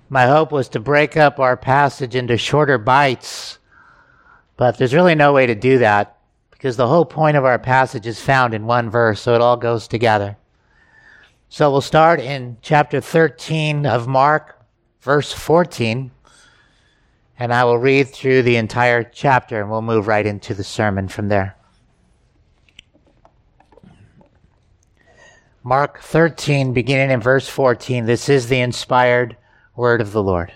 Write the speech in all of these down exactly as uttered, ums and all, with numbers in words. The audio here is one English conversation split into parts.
My hope was to break up our passage into shorter bites, but there's really no way to do that because the whole point of our passage is found in one verse, so it all goes together. So we'll start in chapter thirteen of Mark, verse fourteen, and I will read through the entire chapter, and we'll move right into the sermon from there. Mark thirteen, beginning in verse fourteen, this is the inspired word of the Lord.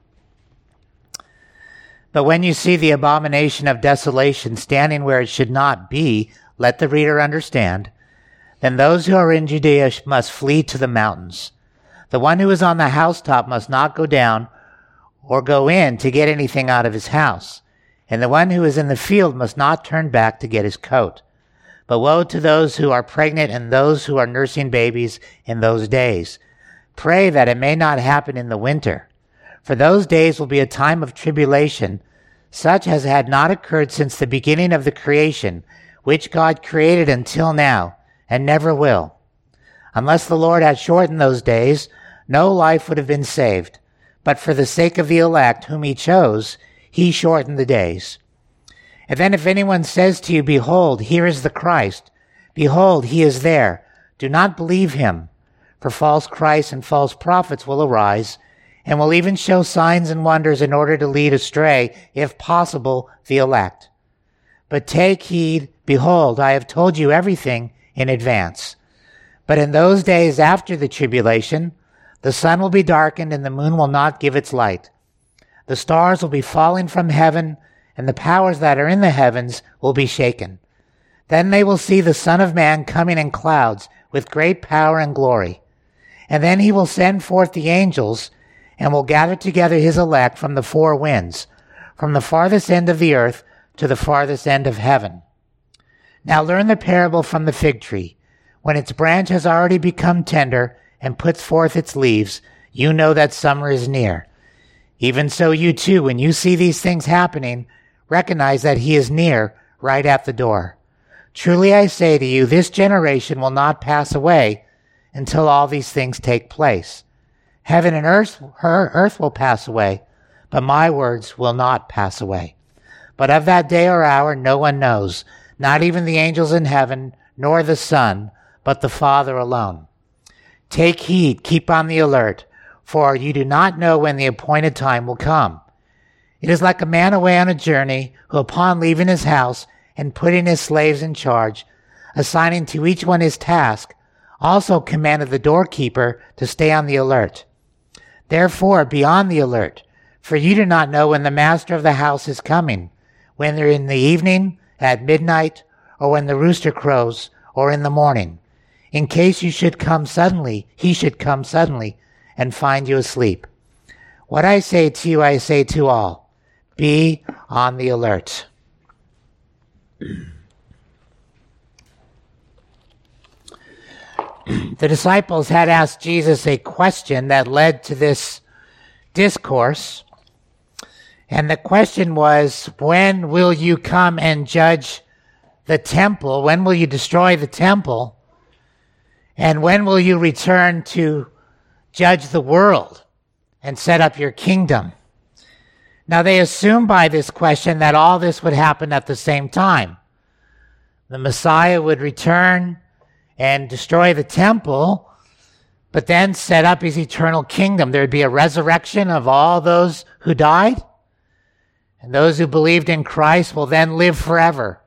But when you see the abomination of desolation standing where it should not be, let the reader understand, then those who are in Judea must flee to the mountains. The one who is on the housetop must not go down or go in to get anything out of his house, and the one who is in the field must not turn back to get his coat. But woe to those who are pregnant and those who are nursing babies in those days. Pray that it may not happen in the winter, for those days will be a time of tribulation, such as had not occurred since the beginning of the creation, which God created until now, and never will. Unless the Lord had shortened those days, no life would have been saved. But for the sake of the elect, whom he chose, he shortened the days. And then if anyone says to you, behold, here is the Christ, behold, he is there, do not believe him. For false Christs and false prophets will arise, and will even show signs and wonders in order to lead astray, if possible, the elect. But take heed, behold, I have told you everything in advance. But in those days after the tribulation, the sun will be darkened and the moon will not give its light. The stars will be falling from heaven, and the powers that are in the heavens will be shaken. Then they will see the Son of Man coming in clouds with great power and glory. And then he will send forth the angels and will gather together his elect from the four winds, from the farthest end of the earth to the farthest end of heaven. Now learn the parable from the fig tree. When its branch has already become tender and puts forth its leaves, you know that summer is near. Even so you too, when you see these things happening, recognize that he is near, right at the door. Truly I say to you, this generation will not pass away until all these things take place. Heaven and earth, her earth will pass away, but my words will not pass away. But of that day or hour no one knows, not even the angels in heaven, nor the Son, but the Father alone. Take heed, keep on the alert, for you do not know when the appointed time will come. It is like a man away on a journey, who upon leaving his house and putting his slaves in charge, assigning to each one his task, also commanded the doorkeeper to stay on the alert. Therefore, be on the alert, for you do not know when the master of the house is coming, whether in the evening, at midnight, or when the rooster crows, or in the morning, in case you should come suddenly, he should come suddenly, and find you asleep. What I say to you, I say to all, be on the alert. The disciples had asked Jesus a question that led to this discourse. And the question was, when will you come and judge the temple? When will you destroy the temple? And when will you return to judge the world and set up your kingdom? Now they assumed by this question that all this would happen at the same time. The Messiah would return and destroy the temple, but then set up his eternal kingdom. There would be a resurrection of all those who died, and those who believed in Christ will then live forever.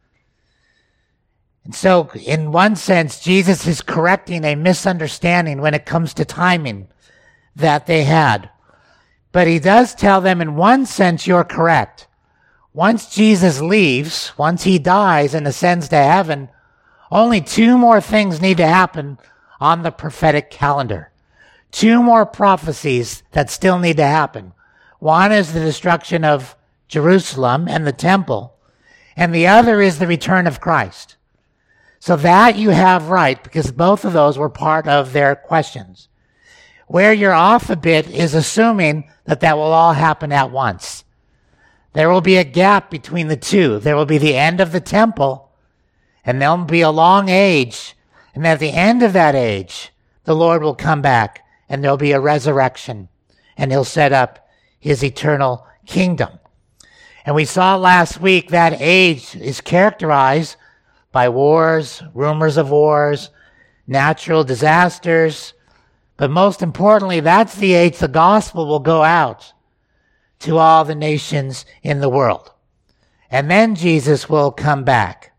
And so, in one sense, Jesus is correcting a misunderstanding when it comes to timing that they had. But he does tell them, in one sense, you're correct. Once Jesus leaves, once he dies and ascends to heaven, only two more things need to happen on the prophetic calendar. Two more prophecies that still need to happen. One is the destruction of Jerusalem and the temple, and the other is the return of Christ. So that you have right, because both of those were part of their questions. Where you're off a bit is assuming that that will all happen at once. There will be a gap between the two. There will be the end of the temple, and there'll be a long age, and at the end of that age, the Lord will come back, and there'll be a resurrection, and he'll set up his eternal kingdom. And we saw last week that age is characterized by wars, rumors of wars, natural disasters. But most importantly, that's the age the gospel will go out to all the nations in the world. And then Jesus will come back.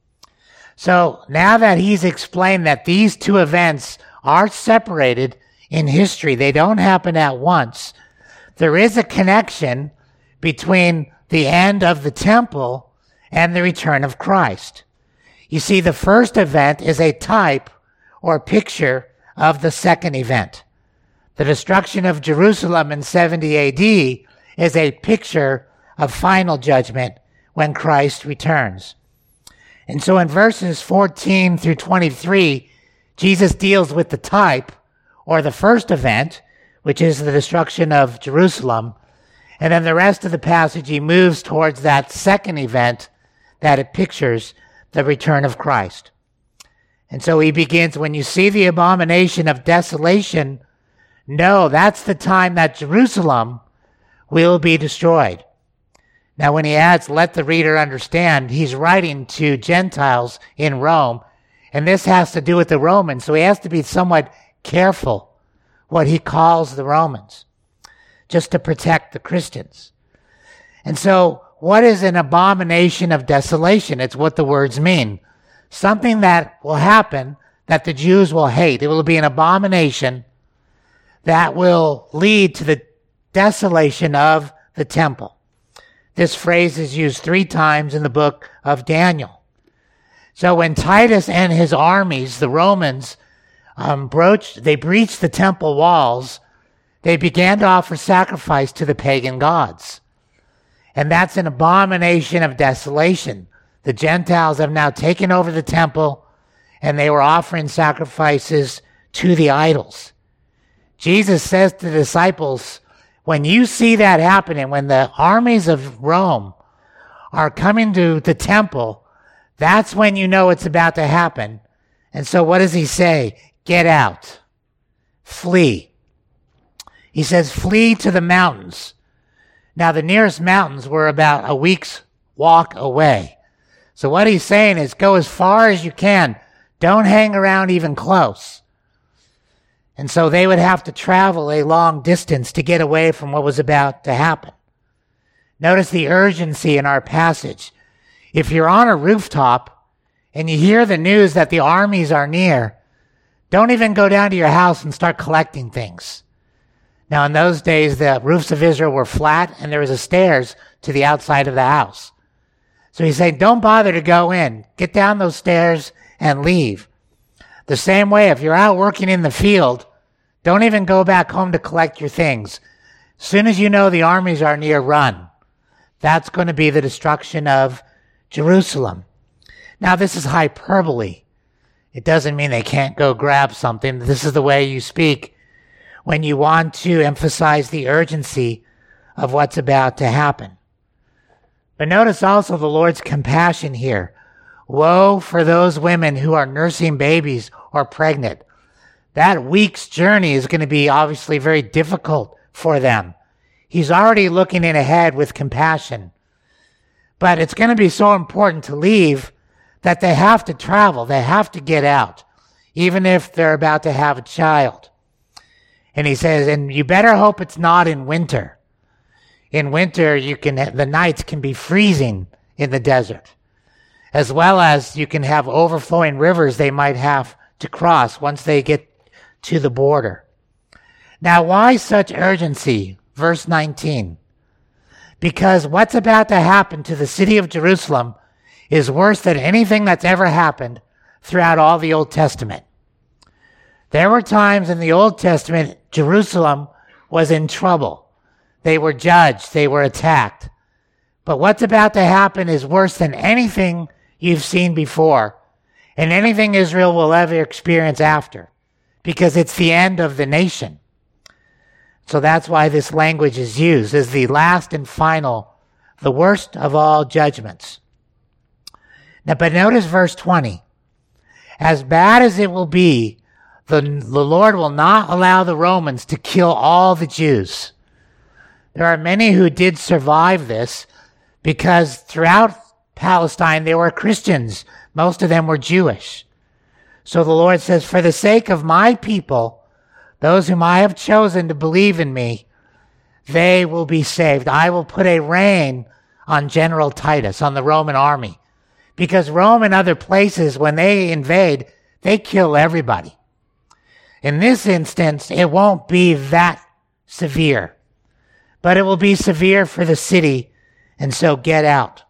So now that he's explained that these two events are separated in history, they don't happen at once, there is a connection between the end of the temple and the return of Christ. You see, the first event is a type or picture of the second event. The destruction of Jerusalem in seventy A D is a picture of final judgment when Christ returns. And so in verses fourteen through twenty-three, Jesus deals with the type or the first event, which is the destruction of Jerusalem. And then the rest of the passage, he moves towards that second event that it pictures the return of Christ. And so he begins, when you see the abomination of desolation, know that's the time that Jerusalem will be destroyed. Now, when he adds, let the reader understand, he's writing to Gentiles in Rome, and this has to do with the Romans, so he has to be somewhat careful what he calls the Romans, just to protect the Christians. And so, what is an abomination of desolation? It's what the words mean. Something that will happen that the Jews will hate. It will be an abomination that will lead to the desolation of the temple. This phrase is used three times in the book of Daniel. So when Titus and his armies, the Romans, um, broached, they breached the temple walls, they began to offer sacrifice to the pagan gods. And that's an abomination of desolation. The Gentiles have now taken over the temple, and they were offering sacrifices to the idols. Jesus says to the disciples, when you see that happening, when the armies of Rome are coming to the temple, that's when you know it's about to happen. And so what does he say? Get out. Flee. He says, flee to the mountains. Now, the nearest mountains were about a week's walk away. So what he's saying is go as far as you can. Don't hang around even close. And so they would have to travel a long distance to get away from what was about to happen. Notice the urgency in our passage. If you're on a rooftop and you hear the news that the armies are near, don't even go down to your house and start collecting things. Now, in those days, the roofs of Israel were flat and there was a stairs to the outside of the house. So he's saying, don't bother to go in. Get down those stairs and leave. The same way, if you're out working in the field, don't even go back home to collect your things. As soon as you know the armies are near, run. That's going to be the destruction of Jerusalem. Now, this is hyperbole. It doesn't mean they can't go grab something. This is the way you speak when you want to emphasize the urgency of what's about to happen. But notice also the Lord's compassion here. Woe for those women who are nursing babies or pregnant. That week's journey is going to be obviously very difficult for them. He's already looking in ahead with compassion. But it's going to be so important to leave that they have to travel. They have to get out, even if they're about to have a child. And he says, and you better hope it's not in winter. In winter, you can the nights can be freezing in the desert, as well as you can have overflowing rivers they might have to cross once they get to the border. Now, why such urgency? Verse nineteen. Because what's about to happen to the city of Jerusalem is worse than anything that's ever happened throughout all the Old Testament. There were times in the Old Testament, Jerusalem was in trouble. They were judged. They were attacked. But what's about to happen is worse than anything you've seen before and anything Israel will ever experience after, because it's the end of the nation. So that's why this language is used as the last and final, the worst of all judgments. Now, but notice verse twenty. As bad as it will be, the, the Lord will not allow the Romans to kill all the Jews. There are many who did survive this because throughout Palestine there were Christians. Most of them were Jewish. So the Lord says, for the sake of my people, those whom I have chosen to believe in me, they will be saved. I will put a rein on General Titus, on the Roman army. Because Rome and other places, when they invade, they kill everybody. In this instance, it won't be that severe. But it will be severe for the city, and so get out.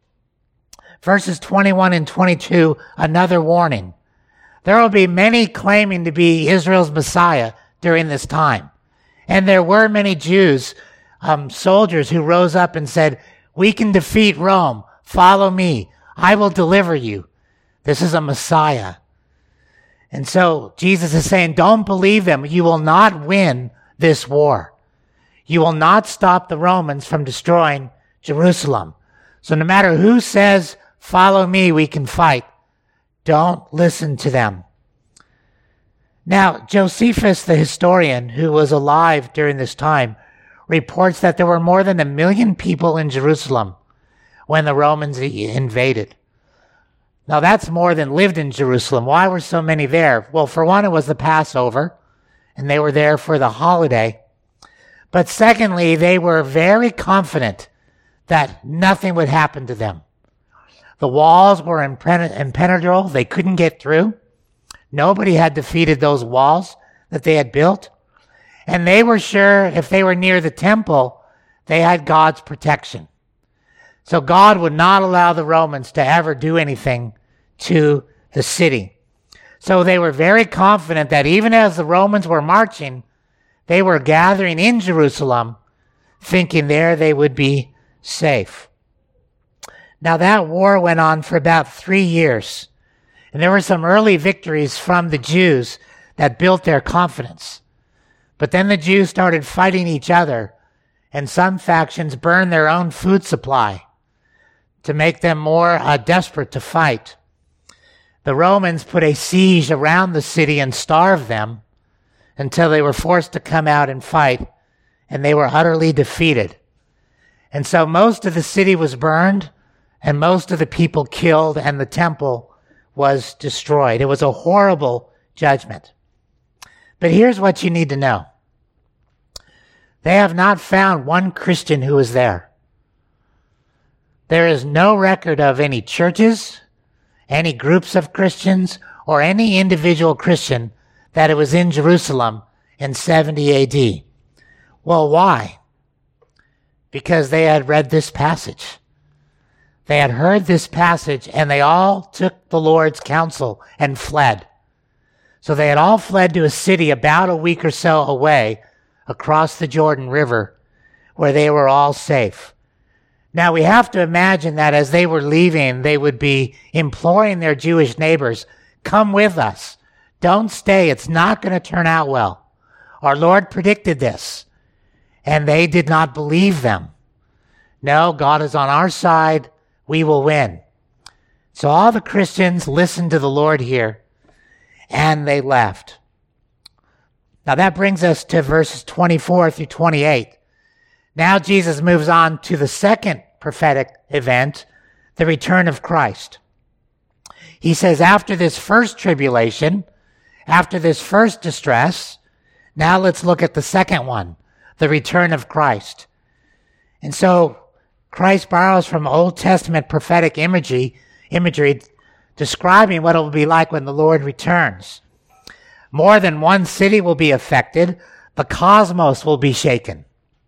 Verses twenty-one and twenty-two, another warning. There will be many claiming to be Israel's Messiah during this time. And there were many Jews, um, soldiers who rose up and said, we can defeat Rome. Follow me. I will deliver you. This is a Messiah. And so Jesus is saying, don't believe them. You will not win this war. You will not stop the Romans from destroying Jerusalem. So no matter who says, follow me, we can fight, don't listen to them. Now, Josephus, the historian who was alive during this time, reports that there were more than a million people in Jerusalem when the Romans invaded. Now, that's more than lived in Jerusalem. Why were so many there? Well, for one, it was the Passover, and they were there for the holiday. But secondly, they were very confident that nothing would happen to them. The walls were impenetrable. They couldn't get through. Nobody had defeated those walls that they had built. And they were sure if they were near the temple, they had God's protection. So God would not allow the Romans to ever do anything to the city. So they were very confident that even as the Romans were marching, they were gathering in Jerusalem, thinking there they would be safe. Now that war went on for about three years. And there were some early victories from the Jews that built their confidence. But then the Jews started fighting each other, and some factions burned their own food supply to make them more uh, desperate to fight. The Romans put a siege around the city and starved them until they were forced to come out and fight, and they were utterly defeated. And so most of the city was burned, and most of the people killed, and the temple was destroyed. It was a horrible judgment. But here's what you need to know. They have not found one Christian who was there. There is no record of any churches, any groups of Christians, or any individual Christian that it was in Jerusalem in seventy A D. Well, why? Because they had read this passage. They had heard this passage, and they all took the Lord's counsel and fled. So they had all fled to a city about a week or so away across the Jordan River, where they were all safe. Now we have to imagine that as they were leaving, they would be imploring their Jewish neighbors, come with us. Don't stay. It's not going to turn out well. Our Lord predicted this, and they did not believe them. No, God is on our side. We will win. So all the Christians listened to the Lord here, and they left. Now that brings us to verses twenty-four through twenty-eight. Now Jesus moves on to the second prophetic event, the return of Christ. He says, after this first tribulation, after this first distress, now let's look at the second one, the return of Christ. And so Christ borrows from Old Testament prophetic imagery, imagery describing what it will be like when the Lord returns. More than one city will be affected. The cosmos will be shaken.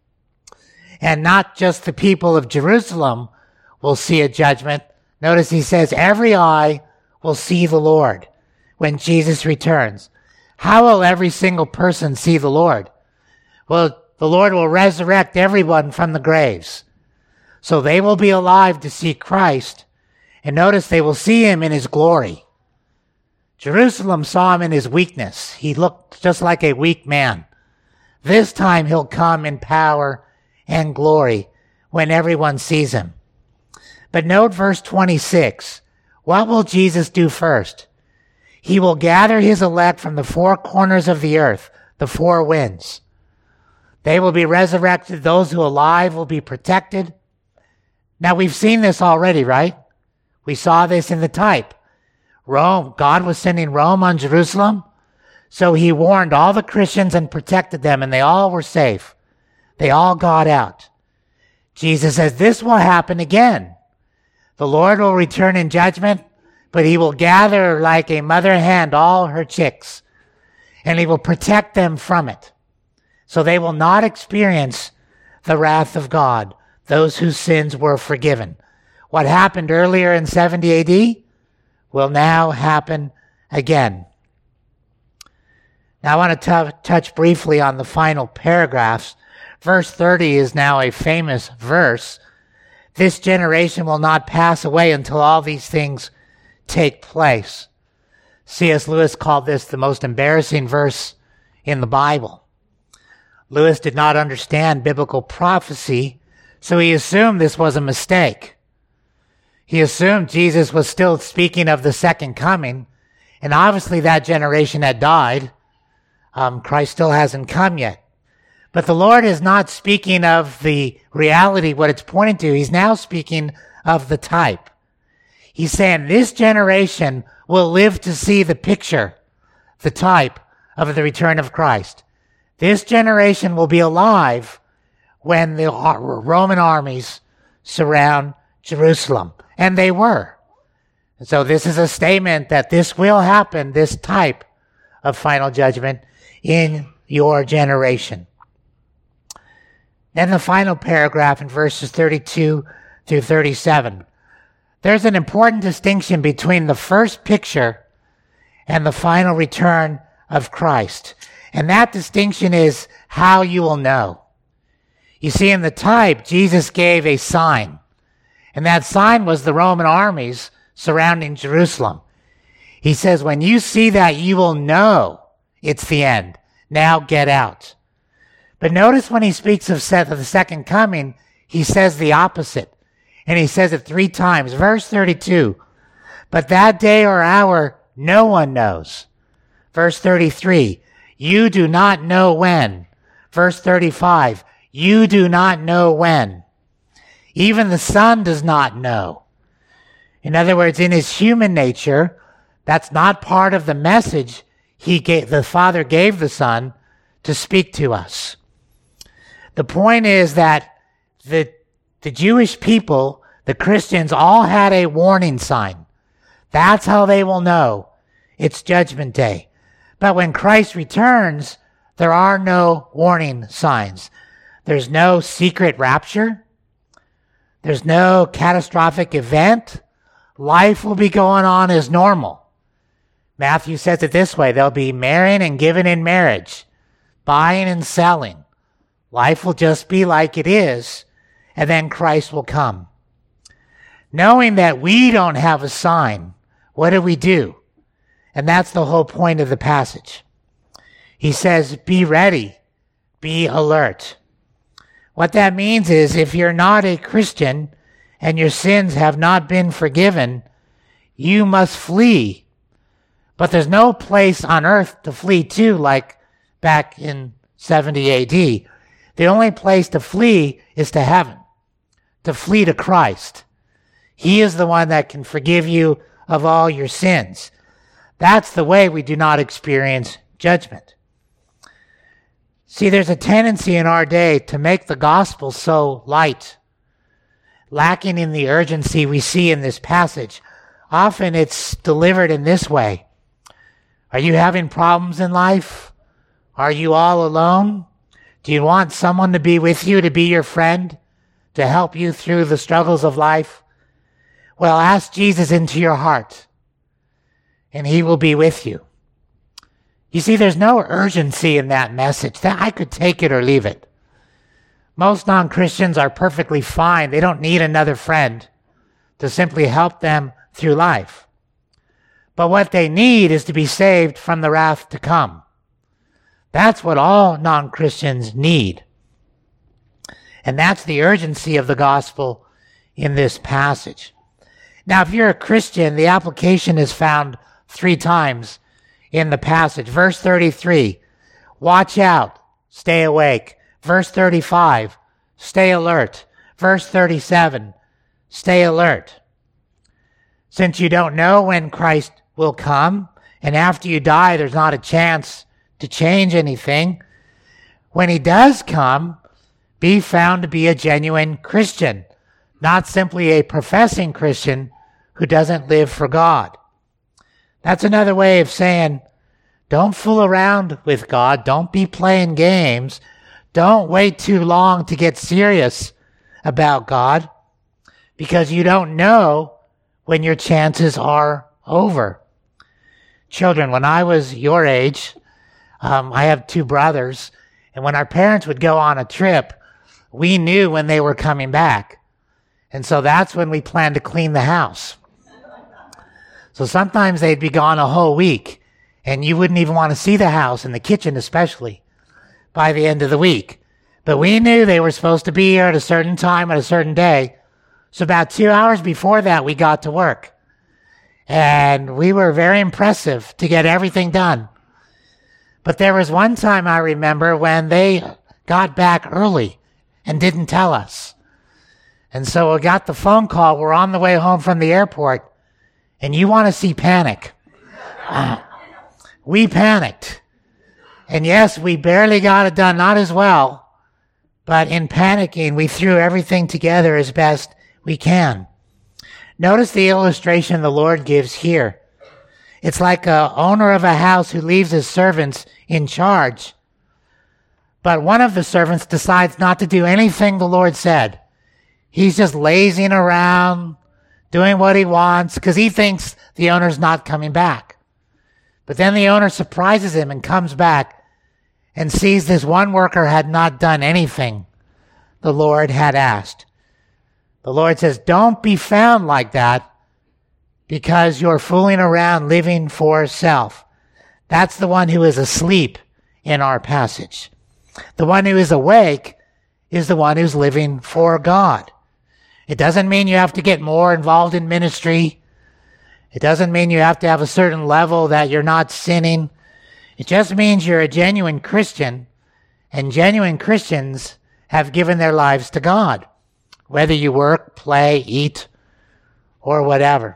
And not just the people of Jerusalem will see a judgment. Notice he says, every eye will see the Lord when Jesus returns. How will every single person see the Lord? Well, the Lord will resurrect everyone from the graves. So they will be alive to see Christ. And notice they will see him in his glory. Jerusalem saw him in his weakness. He looked just like a weak man. This time he'll come in power and glory when everyone sees him. But note verse twenty-six. What will Jesus do first? He will gather his elect from the four corners of the earth, the four winds. They will be resurrected. Those who are alive will be protected. Now, we've seen this already, right? We saw this in the type. Rome, God was sending Rome on Jerusalem. So he warned all the Christians and protected them, and they all were safe. They all got out. Jesus says this will happen again. The Lord will return in judgment, but he will gather like a mother hen all her chicks, and he will protect them from it. So they will not experience the wrath of God, those whose sins were forgiven. What happened earlier in seventy A D will now happen again. Now I want to t- touch briefly on the final paragraphs. Verse thirty is now a famous verse. This generation will not pass away until all these things take place. C S Lewis called this the most embarrassing verse in the Bible. Lewis did not understand biblical prophecy, so he assumed this was a mistake. He assumed Jesus was still speaking of the second coming, and obviously that generation had died. Um, Christ still hasn't come yet. But the Lord is not speaking of the reality, what it's pointing to. He's now speaking of the type. He's saying this generation will live to see the picture, the type of the return of Christ. This generation will be alive when the Roman armies surround Jerusalem. And they were. And so this is a statement that this will happen, this type of final judgment in your generation. Then the final paragraph in verses thirty-two through thirty-seven. There's an important distinction between the first picture and the final return of Christ. And that distinction is how you will know. You see, in the type, Jesus gave a sign. And that sign was the Roman armies surrounding Jerusalem. He says, when you see that, you will know it's the end. Now get out. But notice when he speaks of the second coming, he says the opposite. And he says it three times. Verse thirty-two, but that day or hour no one knows. Verse thirty-three, you do not know when. Verse thirty-five, you do not know when. Even the Son does not know. In other words, in his human nature, that's not part of the message he gave, the Father gave the Son to speak to us. The point is that the, the Jewish people, the Christians, all had a warning sign. That's how they will know it's Judgment Day. But when Christ returns, there are no warning signs. There's no secret rapture. There's no catastrophic event. Life will be going on as normal. Matthew says it this way, they'll be marrying and giving in marriage, buying and selling. Life will just be like it is, and then Christ will come. Knowing that we don't have a sign, what do we do? And that's the whole point of the passage. He says, be ready, be alert. What that means is if you're not a Christian and your sins have not been forgiven, you must flee. But there's no place on earth to flee to like back in seventy A D. The only place to flee is to heaven, to flee to Christ. He is the one that can forgive you of all your sins. That's the way we do not experience judgment. See, there's a tendency in our day to make the gospel so light, lacking in the urgency we see in this passage. Often it's delivered in this way. Are you having problems in life? Are you all alone? Do you want someone to be with you, to be your friend, to help you through the struggles of life? Well, ask Jesus into your heart, and he will be with you. You see, there's no urgency in that message. That I could take it or leave it. Most non-Christians are perfectly fine. They don't need another friend to simply help them through life. But what they need is to be saved from the wrath to come. That's what all non-Christians need. And that's the urgency of the gospel in this passage. Now, if you're a Christian, the application is found three times in the passage. Verse thirty-three, watch out, stay awake. Verse thirty-five, stay alert. Verse thirty-seven, stay alert. Since you don't know when Christ will come, and after you die, there's not a chance to change anything. When he does come, be found to be a genuine Christian, not simply a professing Christian who doesn't live for God. That's another way of saying, don't fool around with God. Don't be playing games. Don't wait too long to get serious about God, because you don't know when your chances are over. Children, when I was your age, um, I have two brothers, and when our parents would go on a trip, we knew when they were coming back. And so that's when we planned to clean the house. So sometimes they'd be gone a whole week, and you wouldn't even want to see the house, and the kitchen especially, by the end of the week. But we knew they were supposed to be here at a certain time at a certain day. So about two hours before that, we got to work. And we were very impressive to get everything done. But there was one time I remember when they got back early and didn't tell us. And so we got the phone call. We're on the way home from the airport. And you want to see panic. Uh, we panicked. And yes, we barely got it done, not as well. But in panicking, we threw everything together as best we can. Notice the illustration the Lord gives here. It's like a owner of a house who leaves his servants in charge. But one of the servants decides not to do anything the Lord said. He's just lazing around, doing what he wants, because he thinks the owner's not coming back. But then the owner surprises him and comes back and sees this one worker had not done anything the Lord had asked. The Lord says, don't be found like that, because you're fooling around living for self. That's the one who is asleep in our passage. The one who is awake is the one who's living for God. It doesn't mean you have to get more involved in ministry. It doesn't mean you have to have a certain level that you're not sinning. It just means you're a genuine Christian, and genuine Christians have given their lives to God, whether you work, play, eat, or whatever.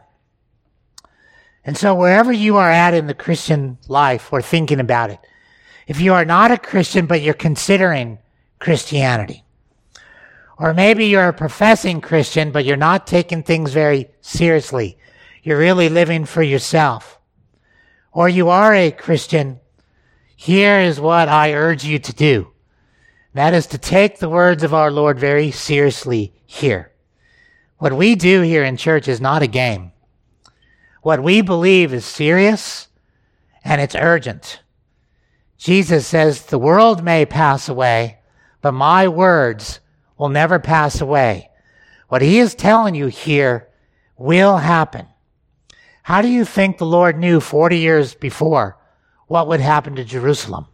And so wherever you are at in the Christian life or thinking about it, if you are not a Christian but you're considering Christianity, or maybe you're a professing Christian but you're not taking things very seriously, you're really living for yourself, or you are a Christian, here is what I urge you to do. That is to take the words of our Lord very seriously here. What we do here in church is not a game. What we believe is serious and it's urgent. Jesus says, the world may pass away, but my words will never pass away. What he is telling you here will happen. How do you think the Lord knew forty years before what would happen to Jerusalem?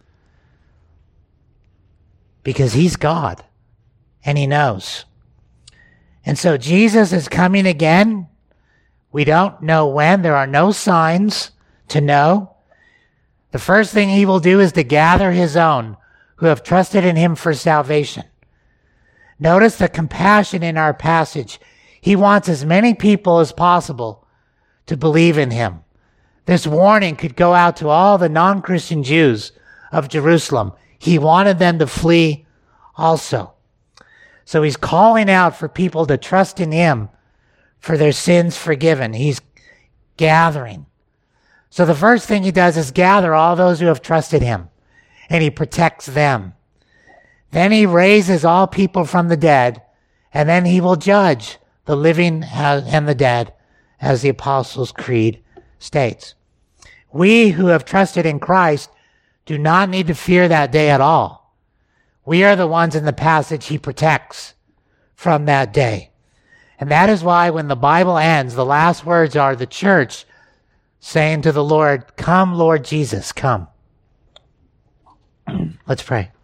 Because he's God, and he knows. And so Jesus is coming again. We don't know when. There are no signs to know. The first thing he will do is to gather his own who have trusted in him for salvation. Notice the compassion in our passage. He wants as many people as possible to believe in him. This warning could go out to all the non-Christian Jews of Jerusalem. He wanted them to flee also. So he's calling out for people to trust in him for their sins forgiven. He's gathering. So the first thing he does is gather all those who have trusted him, and he protects them. Then he raises all people from the dead, and then he will judge the living and the dead, as the Apostles' Creed states. We who have trusted in Christ do not need to fear that day at all. We are the ones in the passage he protects from that day. And that is why when the Bible ends, the last words are the church saying to the Lord, "Come, Lord Jesus, come." Let's pray.